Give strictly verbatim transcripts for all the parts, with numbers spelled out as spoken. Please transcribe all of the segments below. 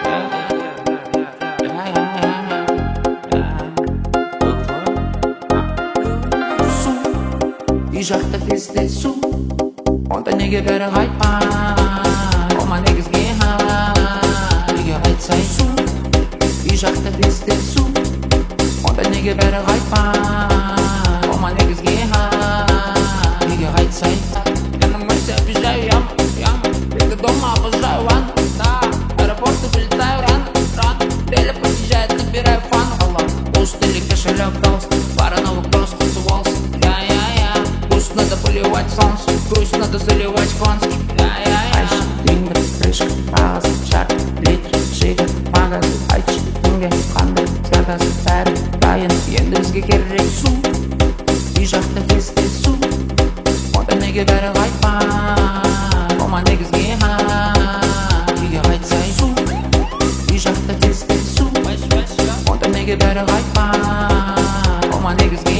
Су, үй жақта тесте су, онда неге бәрі қайтпай? Ома негізге үйге қайтсай су, үй жақта тесте су, онда неге бәрі қайтпай? Ома негізге үйге қайтсай. Я на Марсе объезжаю яму, яму, ты дома обожаю ванну, да, аэропорты вылетаю рано, рано, Беля подъезжает, набираю фану, пуст или кошелек толстый, пара новых кросс, кусывался, я-я-я, пусть надо поливать солнце, грусть надо заливать конский, я-я-я. Айчи, тингер, крышка, пауза, шар, литр, шигар, магаз, айчи, тингер, қандай, загаз, бәрі, дайын, енді бізге керек су, үй жақта тесте су, онда неге бәрі қайтпай? Ома негізге үйге қайтсай су, үй жақта тесте су, онда неге бәрі қайтпай? Ома негізге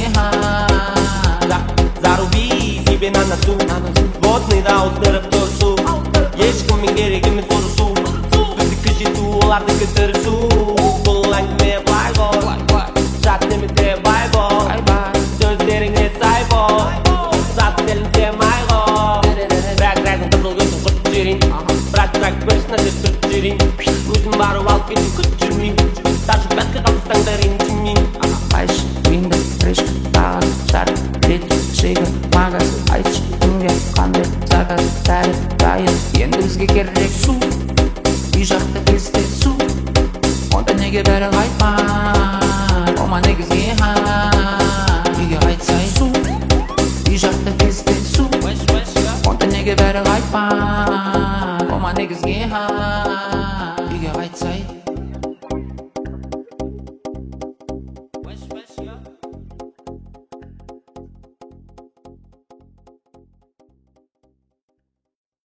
Заруби себе на носу, водный да ауыстырып тұр су, ешкіммен керек емес ұрысу, біздікі жету олардікі тырысу. Бұл әңгіме былай ғой, жат немесе бай ғой, сөздеріңе сай бол, зат телінде май ғой. Бірақ рәзін қызыл көзін құртып жіберейін, бірақ бірақ бір нәрсе түртіп жіберейін, өзім барып алып кетіп күтіп жүрмейін, ташып бәткі қалыстаңдар ренжімейін. Айчи, тингер, крышка, пауза, шар, литр, шигар, магаз, айчи, тингер, қандай, загаз, бәрі, дайын, енді бізге керек су, үй жақта тесте су, онда неге бәрі қайтпай? Ома негізге үйге қайтсай су, үй жақта тесте су, онда неге бәрі қайтпай? Ома негізге